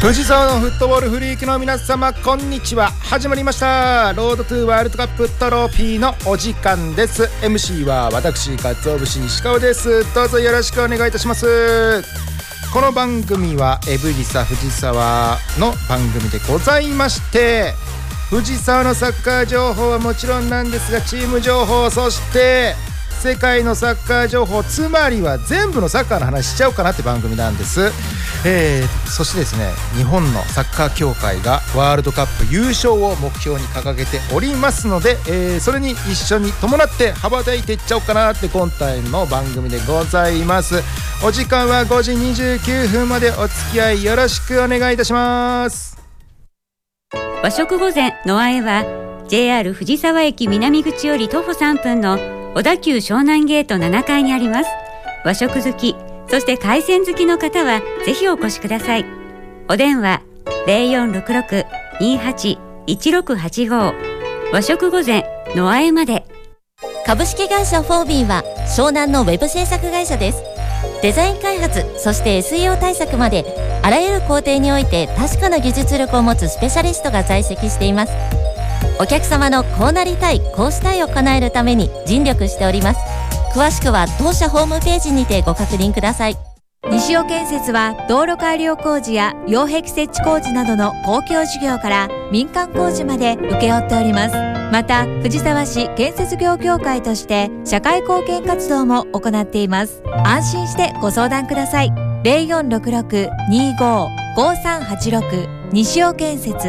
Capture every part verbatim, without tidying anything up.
藤沢のフットボールフリークの皆様、こんにちは。始まりましたロードトゥーワールドカップトロフィーのお時間です。 エムシー は私、鰹節西川です。どうぞよろしくお願いいたします。この番組はエブリサ藤沢の番組でございまして、藤沢のサッカー情報はもちろんなんですが、チーム情報、そして世界のサッカー情報、つまりは全部のサッカーの話しちゃおうかなって番組なんです。えー、そしてですね、日本のサッカー協会がワールドカップ優勝を目標に掲げておりますので、えー、それに一緒に伴って羽ばたいていっちゃおうかなって今回の番組でございます。お時間はごじにじゅうきゅうふんまでお付き合いよろしくお願いいたします。 和食御膳ノアエは ジェイアール 藤沢駅南口より徒歩さんぷんの小田急湘南ゲートななかいにあります。和食好き、そして海鮮好きの方はぜひお越しください。お電話 ゼロよんろくろく にはち いちろくはちご 和食御膳ノアエまで。 株式会社フォービーは湘南のウェブ制作会社です。デザイン開発、そして エスイーオー 対策まであらゆる工程において確かな技術力を持つスペシャリストが在籍しています。お客様のこうなりたい、こうしたいを叶えるために尽力しております。詳しくは当社ホームページにてご確認ください。 西尾建設は道路改良工事や擁壁設置工事などの公共事業から民間工事まで請け負っております。また藤沢市建設業協会として社会貢献活動も行っています。安心してご相談ください。 ゼロよんろくろく にご ごさんはちろく 西尾建設。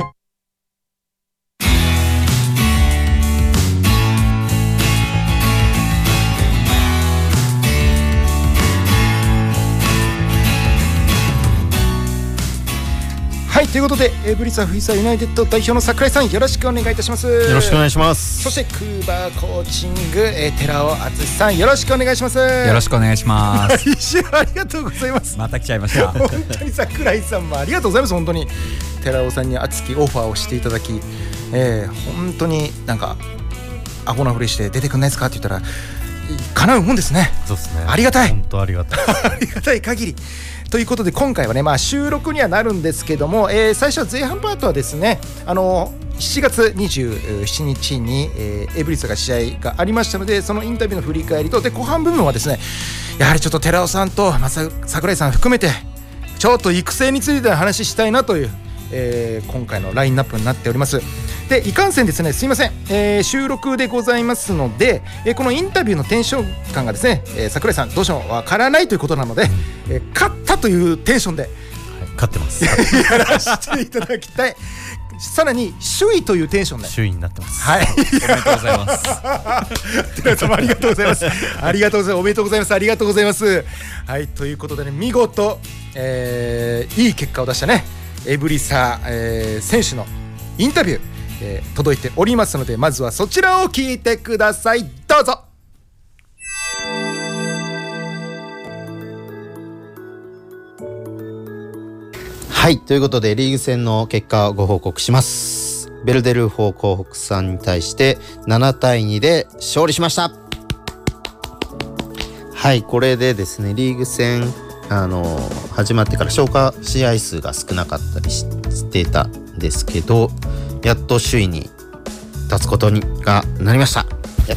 はい、ということでエブリサ藤沢ユナイテッド代表の櫻井さん、よろしくお願いいたします。 よろしくお願いします。 そしてクーバーコーチング、えー、寺尾敦さん、よろしくお願いします。 よろしくお願いします。 一週ありがとうございます。 また来ちゃいました。 本当に櫻井さんもありがとうございます。本当に寺尾さんに熱きオファーをしていただき、えー、本当になんかアホなふりして出てくんないですかって言ったら叶うもんですね。 そうですね。 ありがたい。 本当ありがたい。 ありがたい限り。ということで今回はね、まあ、収録にはなるんですけども、えー、最初前半パートはですね、あのしちがつにじゅうしちにちに、えー、エブリスが試合がありましたので、そのインタビューの振り返りと、で後半部分はですね、やはりちょっと寺尾さんと櫻井さん含めてちょっと育成について話したいなという、えー、今回のラインナップになっております。でいかんせんですね、すいません、えー、収録でございますので、えー、このインタビューのテンション感がですね、えー、櫻井さんどうしてもわからないということなので、えー、勝ったというテンションで、はい、 勝ってますやらせていただきたい。さらに首位というテンションで首位になってます。 はい、 おめでとうございます。 寺尾さんもありがとうございます。ありがとうございます。おめでとうございます。ありがとうございます。はい、ということでね、見事、えー、いい結果を出したねエブリサ、えー、選手のインタビュー、えー、届いておりますので、まずはそちらを聞いてください。どうぞ。 はい、ということでリーグ戦の結果をご報告します。ベルデルフォー港北さんに対してななたいにで勝利しました。はい、これでですね、リーグ戦あの始まってから消化試合数が少なかったりしていたんですけど、やっと首位に立つことにがなりました。やった。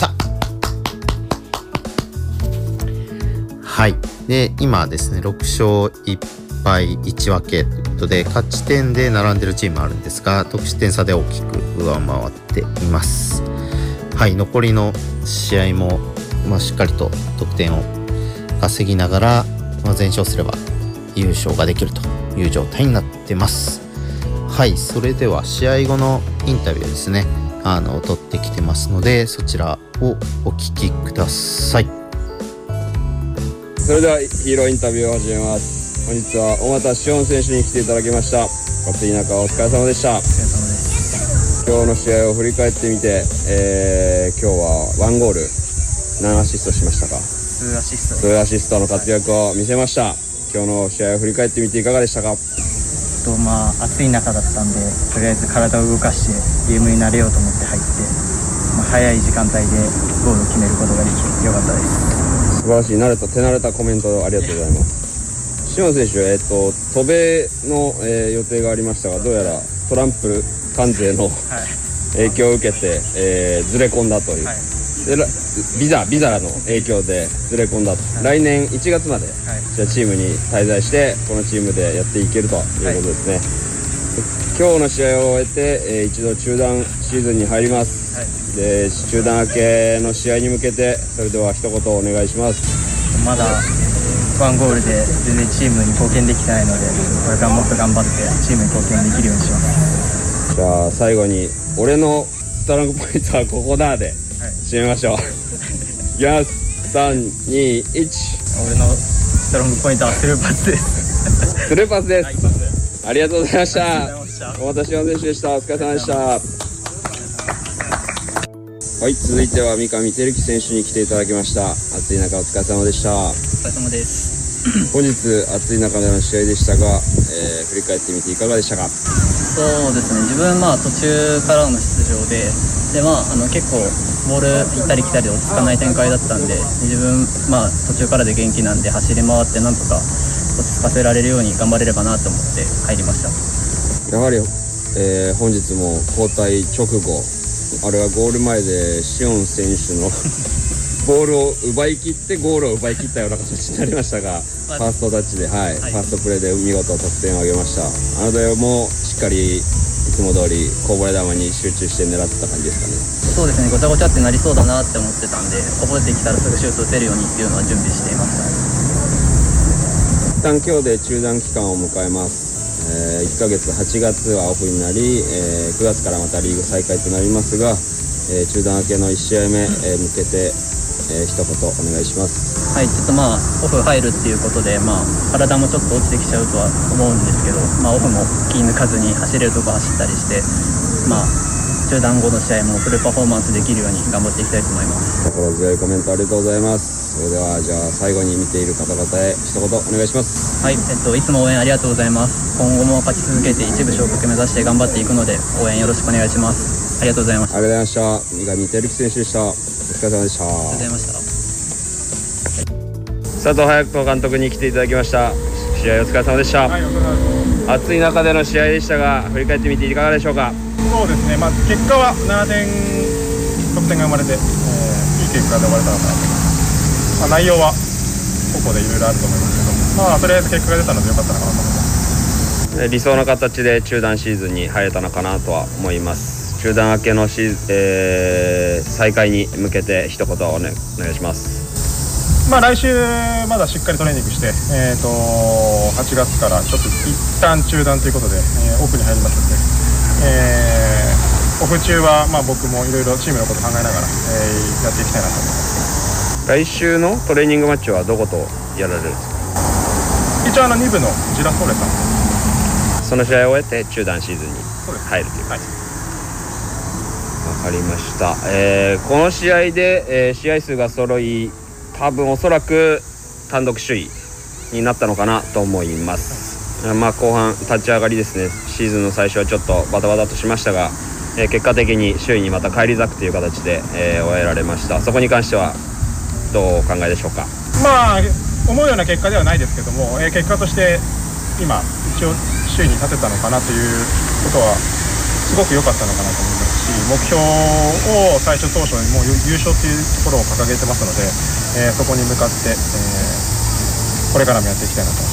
はい、で今ですねろくしょういっぱいいち分けということで、勝ち点で並んでるチームあるんですが、得失点差で大きく上回っています。はい、残りの試合も、まあ、しっかりと得点を稼ぎながら、まあ、全勝すれば優勝ができるという状態になってます。はい、それでは試合後のインタビューですね、あの取ってきてますので、そちらをお聞きください。 それではヒーローインタビューを始めます。本日は小俣志音選手に来ていただきました。暑い中お疲れ様でした。お疲れ様です。今日の試合を振り返ってみて、えー、今日はワンゴール何アシストしましたか？ツーアシスト。ツーアシストの活躍を見せました。今日の試合を振り返ってみていかがでしたか？ とまあ、暑い中だったんで、とりあえず体を動かしてゲームに慣れようと思って入って、まあ、早い時間帯でゴールを決めることができてよかったです。 素晴らしい、慣れた手慣れたコメントありがとうございます。 シオン選手、えー、と渡米の、えー、予定がありましたが、どうやらトランプ関税の、はい、影響を受けて、えー、ずれ込んだという、はい、でビザビザの影響でずれ込んだと、はい、来年いちがつまで、はい、じゃあチームに滞在してこのチームでやっていけるということですね、はい、今日の試合を終えて、えー、一度中断シーズンに入ります、はい、で中断明けの試合に向けてそれでは一言お願いします。 まだワンゴールで全然チームに貢献できてないので、これからもっと頑張ってチームに貢献できるようにします。 じゃあ最後に俺のストロングポイントはここだで締めましょう、はい、いきます。さんにいち。 俺のストロングポイントはスルーパスですスルーパスです、はい、ありがとうございました。大田志音選手でした。お疲れ様でした。はい、続いては三上輝樹選手に来ていただきました。暑い中お疲れ様でした。 お疲れ様です。 本日暑い中での試合でしたが、えー、振り返ってみていかがでしたか？ そうですね、自分まあ途中からの出場でで、まあ、あの結構ボール行ったり来たり落ち着かない展開だったんで、自分まあ途中からで元気なんで走り回ってなんとか落ち着かせられるように頑張れればなと思って入りました。 やはり、えー、本日も交代直後、あれはゴール前でシオン選手のボールを奪い切ってゴールを奪い切ったような形になりましたが、ファーストタッチで、はい、はい、ファーストプレーで見事得点を挙げました。あの試合もしっかりいつも通りこぼれ球に集中して狙ってた感じですかね。 そうですね、ごちゃごちゃってなりそうだなって思ってたんで、こぼれてきたらすぐシュート打てるようにっていうのは準備していました。 一旦今日で中断期間を迎えます。えー、いっかげつはちがつはオフになり、えー、くがつからまたリーグ再開となりますが、えー、中断明けのいち試合目、えー、向けて、えー、一言お願いします。 はい、ちょっとまあオフ入るっていうことで、まあ、体もちょっと落ちてきちゃうとは思うんですけど、まあ、オフも気抜かずに走れるとこ走ったりして、まあ、中断後の試合もフルパフォーマンスできるように頑張っていきたいと思います。 心強いコメントありがとうございます。それではじゃあ最後に見ている方々へ一言お願いします。 はい、えっと、いつも応援ありがとうございます。今後も勝ち続けて一部昇格目指して頑張っていくので応援よろしくお願いします。ありがとうございました。 ありがとうございました。三上輝樹選手でした。お疲れ様でした。ありがとうございました。 佐藤隼人監督に来ていただきました。試合お疲れ様でした。はい、お疲れ様です。暑い中での試合でしたが振り返ってみていかがでしょうか？ そうですね、まあ、結果はななてん得点が生まれて、えー、いい結果で終われたのかなと思います。まあ、内容は個々でいろいろあると思いますけど、まあ、とりあえず結果が出たのでよかったのかなと思います。 理想の形で中断シーズンに入れたのかなとは思います。中断明けのシーズン、えー、再開に向けて一言お、ね、お願いします。 まあ、来週まだしっかりトレーニングして、えー、とはちがつからちょっと一旦中断ということで、えー、オフに入りますので、えー、オフ中はまあ僕もいろいろチームのこと考えながら、えー、やっていきたいなと思います。 来週のトレーニングマッチはどことやられるんですか？ 一応あのに部のジラソーレさん、 その試合を終えて中断シーズンに入るという感じ。わかりました、えー、この試合で、えー、試合数が揃い多分おそらく単独首位になったのかなと思います、はい、まあ、後半立ち上がりですね、シーズンの最初はちょっとバタバタとしましたが、えー、結果的に首位にまた返り咲くという形で、えー、終えられました。そこに関してはどうお考えでしょうか？ まあ思うような結果ではないですけども、えー、結果として今一応首位に立てたのかなということはすごく良かったのかなと思いますし、目標を最初当初にもう優勝というところを掲げてますので、えー、そこに向かって、えー、これからもやっていきたいなと思います。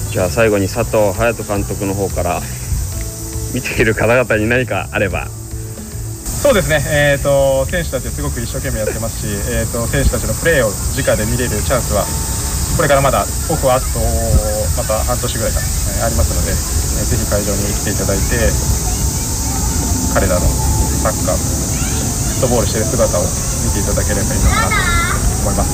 じゃあ最後に佐藤隼人監督の方から見ている方々に何かあれば。 そうですね、えー、と選手たちすごく一生懸命やってますし、えー、と選手たちのプレーを直で見れるチャンスはこれからまだオフはあとまた半年ぐらいか、えー、ありますので、えー、ぜひ会場に来ていただいて彼らのサッカーフットボールしている姿を見ていただければいいのかなと思います。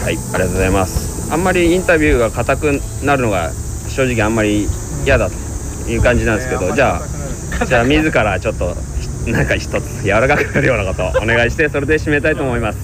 はい、ありがとうございます。あんまりインタビューが硬くなるのが正直あんまり嫌だという感じなんですけど、えー、じゃあじゃあ自らちょっとなんか一つ柔らかくなるようなことをお願いしてそれで締めたいと思います。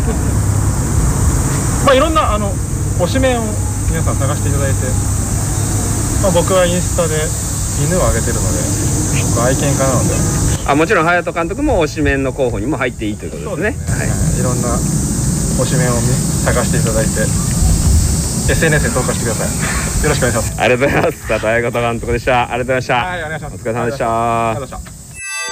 まあ、いろんなあの推しメンを皆さん探していただいて、まあ、僕はインスタで犬をあげてるので僕愛犬家なので、 あ、もちろん隼人監督も推しメンの候補にも入っていいということですね。 そうですね、はい、いろんな推しメンを探していただいてエスエヌエス で投稿してください。よろしくお願いします。 ありがとうございます。佐藤綾子監督でした。ありがとうございました。 はい、お願いします。 お疲れ様でした。 ありがとうございました。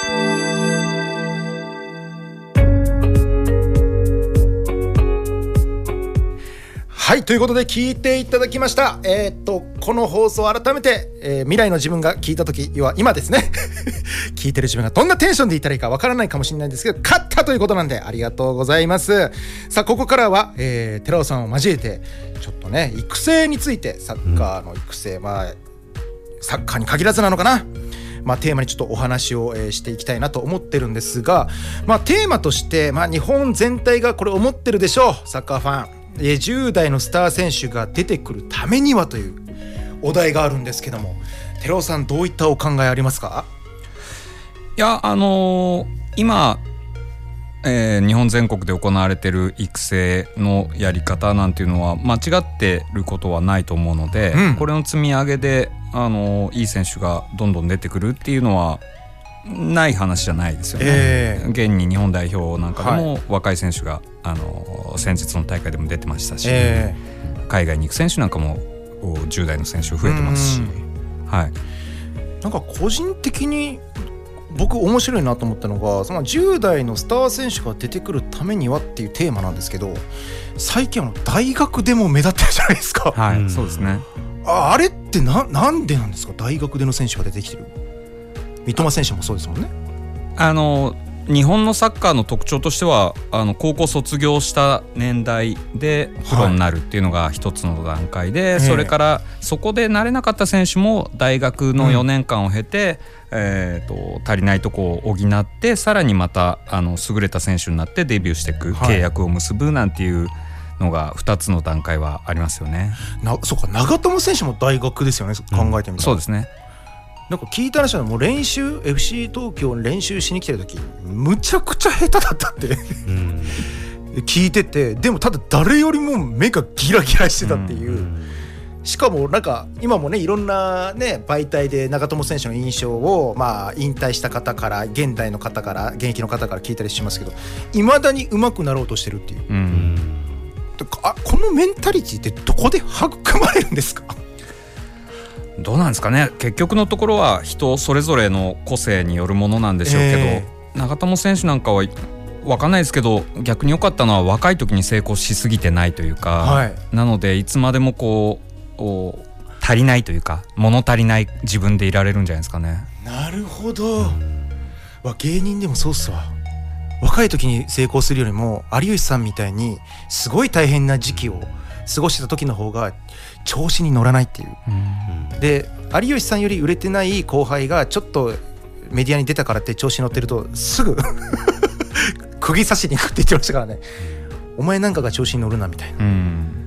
はい、ということで聞いていただきました。えー、っとこの放送を改めて、えー、未来の自分が聞いた時は今ですね聞いてる自分がどんなテンションでいたらいいかわからないかもしれないんですけど、勝ったということなんでありがとうございます。さあここからは、えー、寺尾さんを交えてちょっとね育成について、サッカーの育成、うん、まあサッカーに限らずなのかな、まあ、テーマにちょっとお話を、えー、していきたいなと思ってるんですが、まあ、テーマとして、まあ、日本全体がこれ思ってるでしょう。サッカーファンじゅう代のスター選手が出てくるためにはというお題があるんですけども、寺尾さんどういったお考えありますか？ いやあのー、今、えー、日本全国で行われている育成のやり方なんていうのは間違ってることはないと思うので、うん、これの積み上げで、あのー、いい選手がどんどん出てくるっていうのはない話じゃないですよね、えー、現に日本代表なんかでも若い選手が、はい、あの先日の大会でも出てましたし、えー、海外に行く選手なんかもじゅう代の選手増えてますし、はい、 なんか個人的に僕面白いなと思ったのが、そのじゅう代のスター選手が出てくるためにはっていうテーマなんですけど、最近は大学でも目立ってるじゃないですか。 はい、うん、そうですね。 あ、あれってな、なんでなんですか？大学での選手が出てきてる。三笘選手もそうですもんね。 あの日本のサッカーの特徴としては、あの高校卒業した年代でプロになるっていうのが一つの段階で、はい、それからそこでなれなかった選手も大学のよねんかんを経て、うんえー、と足りないとこを補ってさらにまたあの優れた選手になってデビューしていく、はい、契約を結ぶなんていうのがふたつの段階はありますよね。 なそうか、長友選手も大学ですよね、考えてみたら、うん、 そうですね。 なんか聞いた話はもう練習 エフシー 東京に練習しに来てる時むちゃくちゃ下手だったってうん聞いてて、でもただ誰よりも目がギラギラしてたっていう、うん、しかもなんか今もねいろんなね媒体で長友選手の印象をまあ引退した方から現代の方から現役の方から聞いたりしますけど、いまだに上手くなろうとしてるっていう、うん、あこのメンタリティってどこで育まれるんですか？ どうなんですかね。結局のところは人それぞれの個性によるものなんでしょうけど、えー、長友選手なんかは分かんないですけど、逆に良かったのは若い時に成功しすぎてないというか、はい、なのでいつまでもこう足りないというか物足りない自分でいられるんじゃないですかね。 なるほど、うん、わ芸人でもそうっすわ。若い時に成功するよりも有吉さんみたいにすごい大変な時期を過ごしてた時の方が調子に乗らないっていう、うん、で有吉さんより売れてない後輩がちょっとメディアに出たからって調子に乗ってるとすぐ釘刺しに行くって言ってましたからね、うん、お前なんかが調子に乗るなみたいな、うん、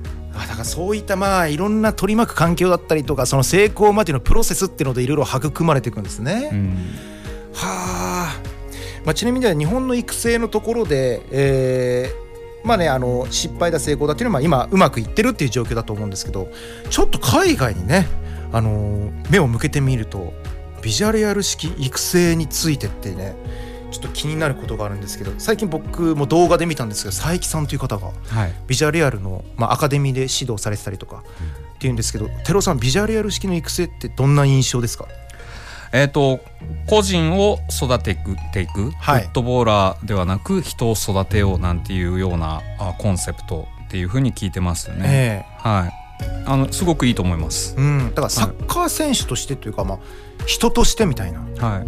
あだからそういったまあいろんな取り巻く環境だったりとかその成功までのプロセスっていうのでいろいろ育まれていくんですね、うん、はあ、まあ、ちなみに日本の育成のところで、えーまあね、あの失敗だ成功だっていうのは今うまくいってるっていう状況だと思うんですけど、ちょっと海外にね、あの目を向けてみるとビジャレアル式育成についてってねちょっと気になることがあるんですけど、最近僕も動画で見たんですけど佐伯さんという方が、はい、ビジャレアルの、まあ、アカデミーで指導されてたりとかっていうんですけど、寺尾さんビジャレアル式の育成ってどんな印象ですか？ えーと、個人を育てていく、はい、フットボーラーではなく人を育てようなんていうようなあコンセプトっていうふうに聞いてますよね、えーはい、あのすごくいいと思います、 うん、だからサッカー選手としてというか、まあ、人としてみたいな、はい、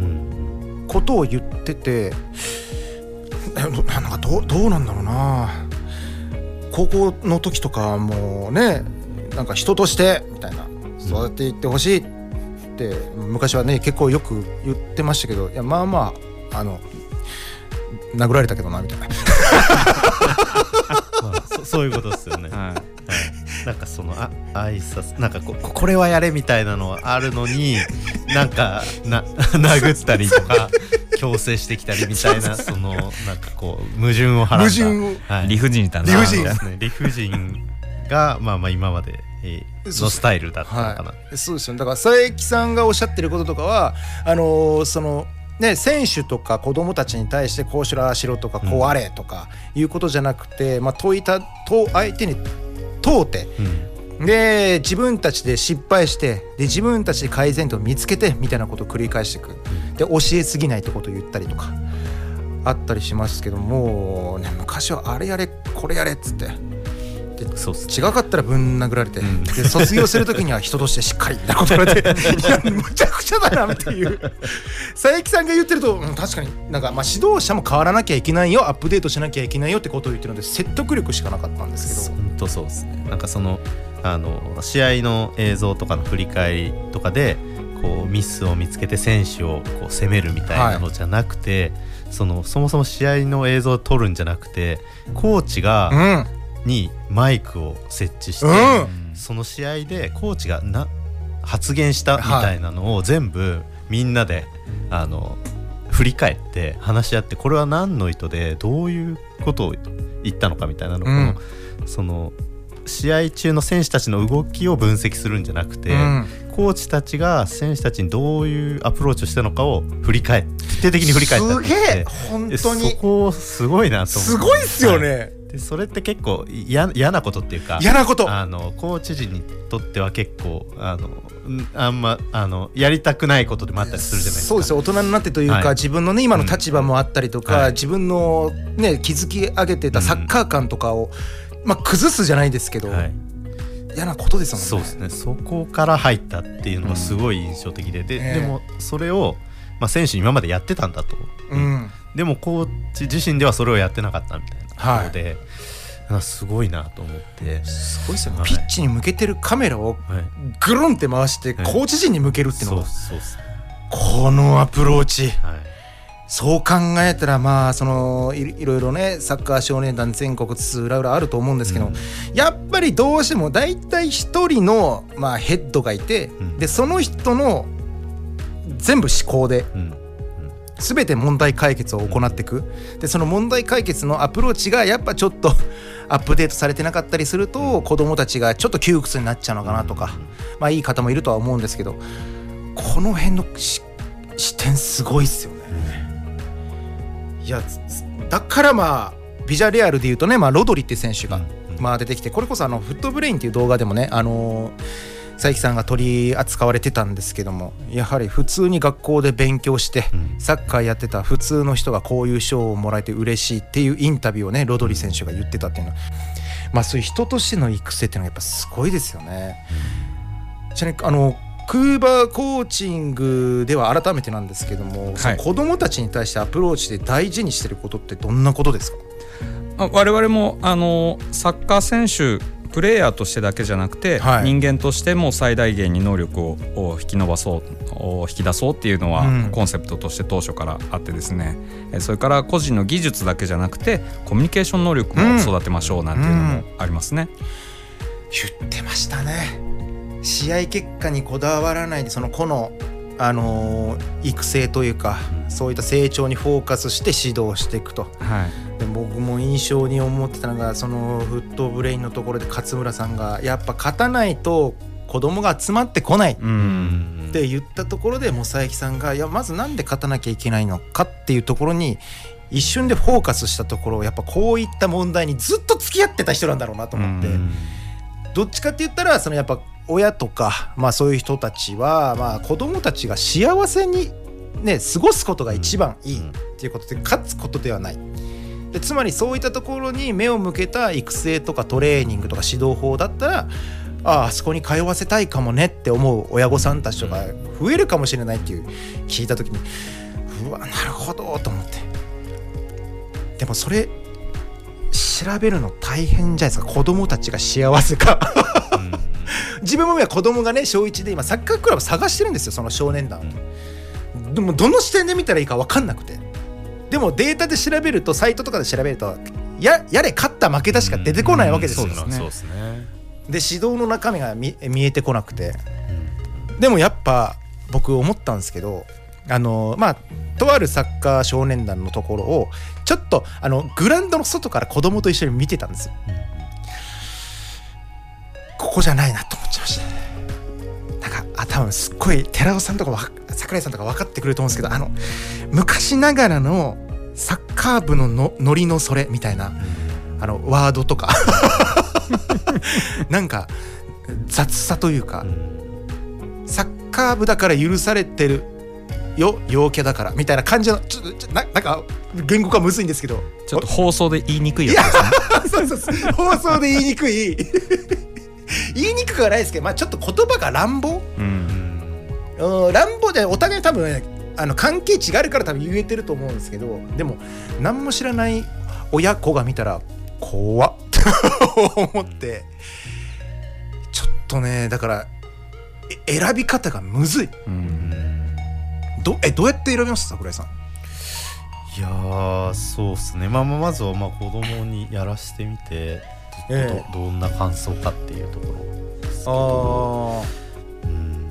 ことを言ってて、なんか ど, うどうなんだろうな、高校の時とかもねなんか人としてみたいな育てていってほしいって昔はね結構よく言ってましたけど、いやまあまああの殴られたけどなみたいな、 まあ、そ, そういうことですよね、はいはい、なんかそのあ挨拶なんか こ, これはやれみたいなのはあるのになんかな殴ったりとか強制してきたりみたいなそのなんかこう矛盾をはらんだ矛盾を、はい、理不尽だな理不尽ですね、理不尽がまあまあ今までのスタイルだったのかな、 はい、そうですよね。だから佐伯さんがおっしゃってることとかはあのー、そのね選手とか子供たちに対してこうしろああしろとかこうあれとかいうことじゃなくて、うんまあ、問いたと相手に問うて、うんで自分たちで失敗してで自分たちで改善点を見つけてみたいなことを繰り返していく。で教えすぎないってことを言ったりとかあったりしますけども、ね、昔はあれやれこれやれっつってでそう違かったらぶん殴られて、うん、で卒業するときには人としてしっかりみたいなこと言われていやむちゃくちゃだなっていう佐伯さんが言ってると、うん、確かになんか、まあ、指導者も変わらなきゃいけないよアップデートしなきゃいけないよってことを言ってるので説得力しかなかったんですけど本当そうですね。なんかそのあの試合の映像とかの振り返りとかでこうミスを見つけて選手をこう責めるみたいなのじゃなくて、はい、そのそもそも試合の映像を撮るんじゃなくてコーチが、うんにマイクを設置して、うん、その試合でコーチがな発言したみたいなのを全部みんなであの振り返って話し合って、これは何の意図でどういうことを言ったのかみたいなのを、うん、その試合中の選手たちの動きを分析するんじゃなくて、うん、コーチたちが選手たちにどういうアプローチをしたのかを振り返って徹底的に振り返ったってすげえ本当にそこすごいなと思ってすごいっすよね、はい、 でそれって結構嫌なことっていうか嫌なことあのコーチ陣にとっては結構あのあんまあのやりたくないことでもあったりするじゃないですか。 そうですよ大人になってというか、はい、自分のね今の立場もあったりとか、うんはい、自分のね築き上げてたサッカー観とかを、うんまあ、崩すじゃないですけど、はい、嫌なことですもんね。 そうですね。そこから入ったっていうのがすごい印象的で、うん、で, でもそれを、まあ、選手今までやってたんだと、うん、でもコーチ自身ではそれをやってなかったみたいなところで、はいすごいなと思ってすごいですよね、はい、ピッチに向けてるカメラをグルンって回してコーチ陣に向けるっていうのが、はい、そうそうこのアプローチ、はい、そう考えたらまあその い, いろいろねサッカー少年団全国津々浦々あると思うんですけど、うん、やっぱりどうしても大体一人の、まあ、ヘッドがいて、うん、でその人の全部思考で、うん全て問題解決を行っていく。でその問題解決のアプローチがやっぱちょっとアップデートされてなかったりすると子どもたちがちょっと窮屈になっちゃうのかなとか、まあいい方もいるとは思うんですけどこの辺の視点すごいっすよね。いやだからまあビジャレアルでいうとね、まあ、ロドリって選手がまあ出てきてこれこそあのフットブレインっていう動画でもねあのー佐伯さんが取り扱われてたんですけどもやはり普通に学校で勉強してサッカーやってた普通の人がこういう賞をもらえて嬉しいっていうインタビューをねロドリ選手が言ってたっていうのはまあそういう人としての育成っていうのはやっぱすごいですよね。ちなみにあのクーバーコーチングでは改めてなんですけども、はい、子どもたちに対してアプローチで大事にしてることってどんなことですか？ あ我々もあのサッカー選手プレイヤーとしてだけじゃなくて、はい、人間としても最大限に能力を引き伸ばそう引き出そうっていうのはコンセプトとして当初からあってですね、うん、それから個人の技術だけじゃなくてコミュニケーション能力も育てましょうなんていうのもありますね、うんうん、 言ってましたね。試合結果にこだわらないでその子の、あのー、育成というかそういった成長にフォーカスして指導していくと、はい、で僕も印象に思ってたのがそのフットブレインのところで勝村さんがやっぱ勝たないと子供が集まってこないって言ったところでも佐伯さんがいやまずなんで勝たなきゃいけないのかっていうところに一瞬でフォーカスしたところやっぱこういった問題にずっと付き合ってた人なんだろうなと思ってどっちかって言ったらそのやっぱ親とか、まあ、そういう人たちは、まあ、子供たちが幸せに、ね、過ごすことが一番いいっていうことで勝つことではないでつまりそういったところに目を向けた育成とかトレーニングとか指導法だったらああそこに通わせたいかもねって思う親御さんたちとか増えるかもしれないっていう聞いた時にうわなるほどと思ってでもそれ調べるの大変じゃないですか子供たちが幸せか自分も今子供がね小いちで今サッカークラブ探してるんですよその少年団でもどの視点で見たらいいか分かんなくてでもデータで調べるとサイトとかで調べると や, やれ勝った負けたしか出てこないわけですよ、うん、そうですね、そうですねで指導の中身が 見, 見えてこなくて、うん、でもやっぱ僕思ったんですけどあのまあとあるサッカー少年団のところをちょっとあのグラウンドの外から子供と一緒に見てたんですよ、うん、ここじゃないなと思っちゃいましたね。なんかあ多分すっごい寺尾さんとか櫻井さんとか分かってくれると思うんですけどあの昔ながらのサッカー部ののノリのそれみたいなあのワードとかなんか雑さというか、うん、サッカー部だから許されてるよ陽キャだからみたいな感じのちょちょ な, なんか言語化むずいんですけど、 ちょっと放送で言いにくいやつですね。 そうそうそう放送で言いにくい言いにくくはないですけど、まあ、ちょっと言葉が乱暴、うんうん、乱暴でお互い多分、ね、あの関係値があるから多分言えてると思うんですけど、でも何も知らない親子が見たら怖っと思って、ちょっとねだから選び方がむずい、うん、ど, えどうやって選びます桜井さん？ いやーそうっすね、まあ、まずはまあ子供にやらしてみて ど, えー、ど, どんな感想かっていうところですけど、あ、うん、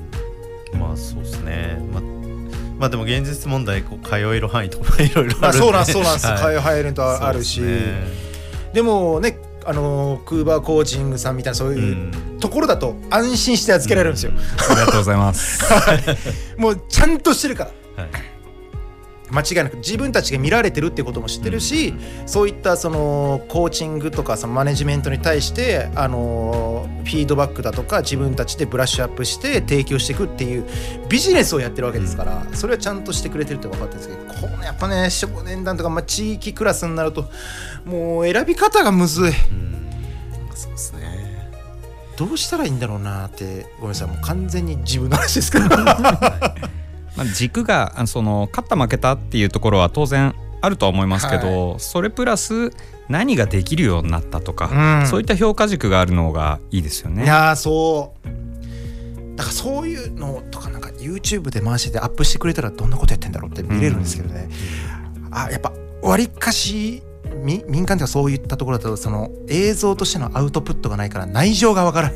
まあそうっすね、まあまあでも現実問題こう通える範囲とかいろいろあるんで、まあ、 そうなんそうなんです、はい、通えるとあるし、 で, ね、でもねあのクーバーコーチングさんみたいなそういうところだと安心して預けられるんですよ、うん、 ありがとうございますもうちゃんとしてるから、はい、間違いなく自分たちが見られてるってことも知ってるし、うん、そういったそのコーチングとかそのマネジメントに対してあのフィードバックだとか自分たちでブラッシュアップして提供していくっていうビジネスをやってるわけですから、うん、それはちゃんとしてくれてるって分かってるんですけど、このやっぱね少年団とか、まあ、地域クラスになるともう選び方がむずい、うん、 そうですね、 どうしたらいいんだろうなって。ごめんなさい、もう完全に自分の話ですけどまあ軸がその勝った負けたっていうところは当然あるとは思いますけど、はい、それプラス何ができるようになったとか、うん、そういった評価軸があるのがいいですよね。 いやそうだからそういうのとかなんか YouTube で回しててアップしてくれたらどんなことやってんだろうって見れるんですけどね、うん、あやっぱ割かし民間ではそういったところだとその映像としてのアウトプットがないから内情がわからない、うん、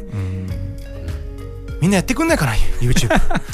みんなやってくんないかな YouTube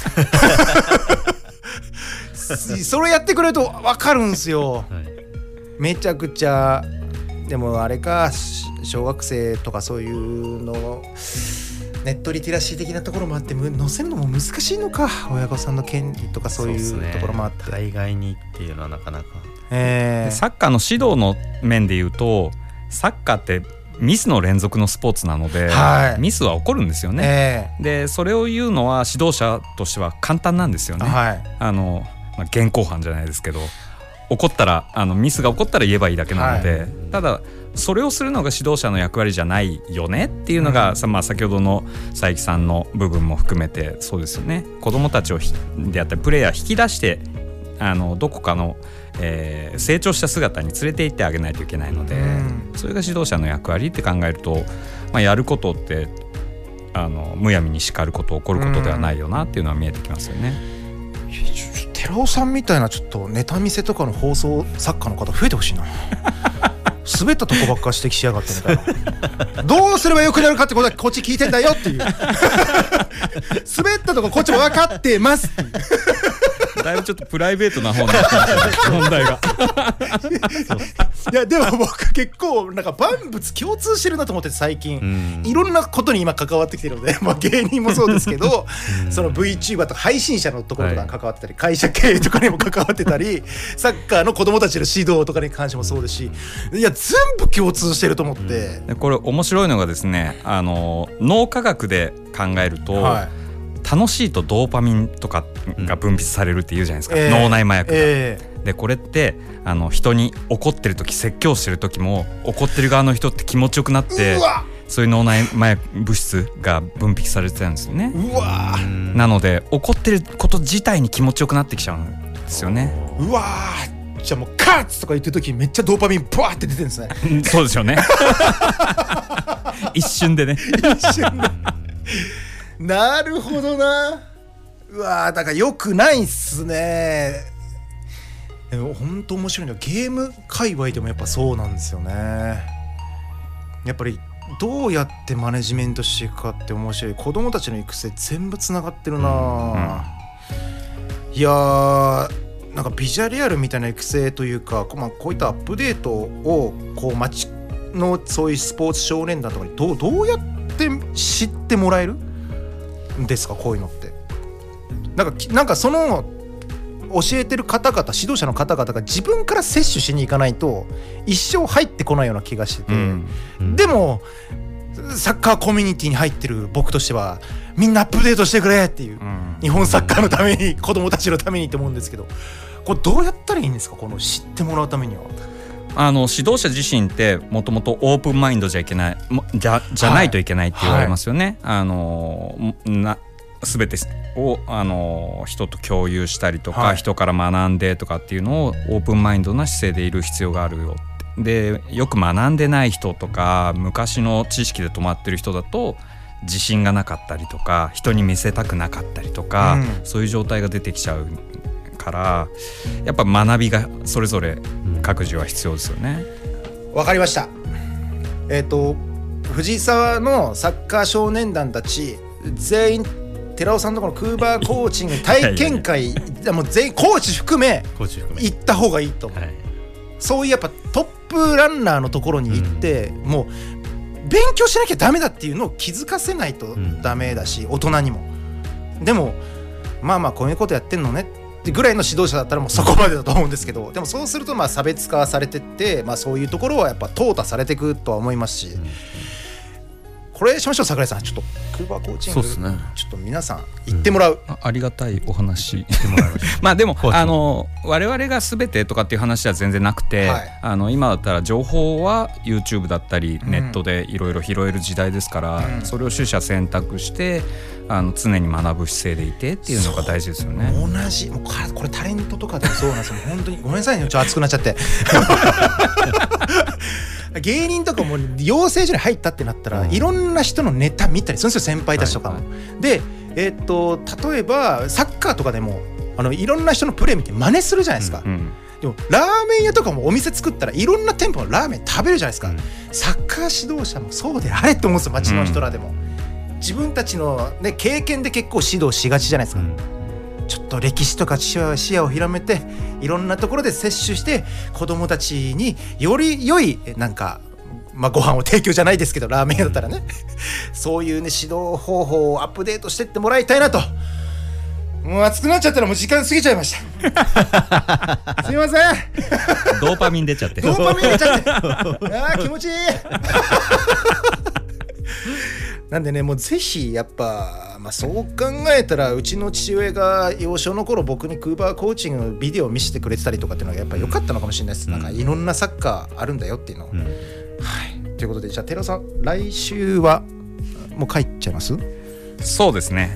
それやってくれると分かるんすよ、はい、めちゃくちゃ。でもあれか小学生とかそういうのネットリテラシー的なところもあって載せるのも難しいのか、親御さんの権利とかそういうところもあって、 海外にっていうのはなかなか、 えー、サッカーの指導の面で言うとサッカーってミスの連続のスポーツなので、はい、ミスは起こるんですよね、えー、でそれを言うのは指導者としては簡単なんですよね、はい、あの、まあ、現行犯じゃないですけど起こったらあのミスが起こったら言えばいいだけなので、はい、ただそれをするのが指導者の役割じゃないよねっていうのが、うんまあ、先ほどの佐伯さんの部分も含めてそうですよね。子どもたちをであったりプレイヤー引き出してあのどこかの、えー、成長した姿に連れて行ってあげないといけないので、うん、それが指導者の役割って考えると、まあ、やることってあのむやみに叱ること起こることではないよなっていうのは見えてきますよね、 うん、寺尾さんみたいなちょっとネタ見せとかの放送作家の方増えてほしいな滑ったとこばっか指摘しやがってみたいなどうすればよくなるかってことはこっち聞いてんだよっていう滑ったとここっちも分かってますっていうだいぶちょっとプライベートな方になってましたね問題がいやでも僕結構なんか万物共通してるなと思って最近いろんなことに今関わってきてるので、まあ、芸人もそうですけどその VTuber とか配信者のところとかに関わってたり、はい、会社経営とかにも関わってたりサッカーの子供たちの指導とかに関してもそうですし、いや全部共通してると思って、 うん、これ面白いのがですねあの脳科学で考えると、はい、楽しいとドーパミンとかが分泌されるっていうじゃないですか、うん、脳内麻薬が、えー、でこれってあの人に怒ってる時説教してる時も怒ってる側の人って気持ちよくなってそういう脳内麻薬物質が分泌されてたんですよね。 うわなので怒ってること自体に気持ちよくなってきちゃうんですよね。 うわじゃあもうカッツとか言ってる時めっちゃドーパミンバーって出てるんですねそうですよね一瞬でね一瞬でなるほどな。うわだから良くないっすね。でも本当面白いのはゲーム界隈でもやっぱそうなんですよね。やっぱりどうやってマネジメントしていくかって面白い。子供たちの育成全部つながってるな、うんうん、いやーなんかビジュアルリアルみたいな育成というか、まあ、こういったアップデートをこう街のそういうスポーツ少年団とかにどう、どうやって知ってもらえるんですかこういうのって。なんか、なんかその教えてる方々指導者の方々が自分から摂取しに行かないと一生入ってこないような気がしてて、うんうん、でもサッカーコミュニティに入ってる僕としてはみんなアップデートしてくれっていう、うん、日本サッカーのために子供たちのためにって思うんですけど、これどうやったらいいんですか、この知ってもらうためには。 あの指導者自身ってもともとオープンマインドじゃいけないじゃ、じゃないといけないって言われますよね、はいはい、あのな全てをあの人と共有したりとか、はい、人から学んでとかっていうのをオープンマインドな姿勢でいる必要があるよって。でよく学んでない人とか昔の知識で止まってる人だと自信がなかったりとか人に見せたくなかったりとか、うん、そういう状態が出てきちゃうからやっぱ学びがそれぞれ各自は必要ですよね。 わかりました。えっと藤沢のサッカー少年団たち全員寺尾さんのこのクーバーコーチング体験会もう全員コーチ含め行った方がいいと思う、はい、そういうやっぱトップランナーのところに行って、うん、もう勉強しなきゃダメだっていうのを気づかせないとダメだし、うん、大人にもでもまあまあこういうことやってんのねってぐらいの指導者だったらもうそこまでだと思うんですけど、でもそうするとまあ差別化されてって、まあ、そういうところはやっぱ淘汰されていくとは思いますし、うん、これしましょう。櫻井さんちょっとクーバーコーチング、そうですね、ちょっと皆さん行ってもらう、 うん、あ, ありがたいお話してもらいましたまあでもあの我々が全てとかっていう話は全然なくて、はい、あの今だったら情報は YouTube だったりネットでいろいろ拾える時代ですから、うん、それを取捨選択してあの常に学ぶ姿勢でいてっていうのが大事ですよね。 同じもうこれタレントとかでもそうなんですよ本当にごめんなさいね、ちょっと熱くなっちゃって芸人とかも養成所に入ったってなったら、うん、いろんな人のネタ見たりするんですよ、先輩たちとかも、はいはい、で、えー、っと例えばサッカーとかでもあのいろんな人のプレー見て真似するじゃないですか、うんうん、でもラーメン屋とかもお店作ったらいろんな店舗のラーメン食べるじゃないですか、うん、サッカー指導者もそうであれって思うんですよ、街の人らでも、うん、自分たちの、ね、経験で結構指導しがちじゃないですか、うん、ちょっと歴史とか視野を広めていろんなところで摂取して子どもたちにより良いなんか、まあ、ご飯を提供じゃないですけどラーメン屋だったらねそういうね指導方法をアップデートしてってもらいたいなと。もう熱くなっちゃったらもう時間過ぎちゃいましたすいませんドーパミン出ちゃってドーパミン出ちゃってあー気持ちいいなんでねもうぜひやっぱ、まあ、そう考えたらうちの父親が幼少の頃僕にクーバーコーチングのビデオを見せてくれてたりとかっていうのがやっぱ良かったのかもしれないです、うん、なんかいろんなサッカーあるんだよっていうのを、うん、はい、ということでじゃあ寺尾さん来週はもう帰っちゃいます？ そうですね。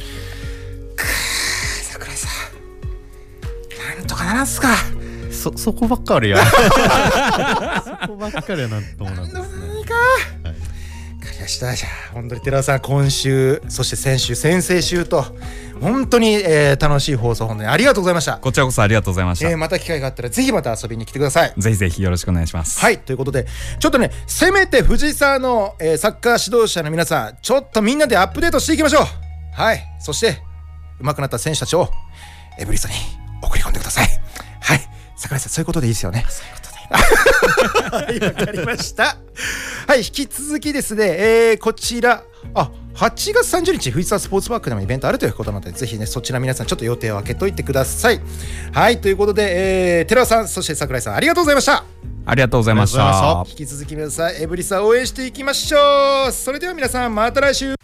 櫻井さんなんとかならんすか。 そ, そこばっかりやそこばっかりやなんともなんですね。何かしたじゃあ本当に寺尾さん今週そして先週先々週と本当に、えー、楽しい放送本当にありがとうございました。 こちらこそありがとうございました、 えー、また機会があったらぜひまた遊びに来てください。 ぜひぜひよろしくお願いします。 はい、ということでちょっとねせめて藤沢の、えー、サッカー指導者の皆さんちょっとみんなでアップデートしていきましょう。はい、そして上手くなった選手たちをエブリストに送り込んでください。はい、櫻井さんそういうことでいいですよね。そういうことはい、わかりました。はい、引き続きですね、えー、こちらあはちがつさんじゅうにち藤沢スポーツパークでもイベントあるということなのでぜひねそちら皆さんちょっと予定を空けといてください。はい、ということで、えー、寺尾さんそして櫻井さんありがとうございました。 ありがとうございました。 引き続き皆さんエブリスを応援していきましょう。それでは皆さんまた来週。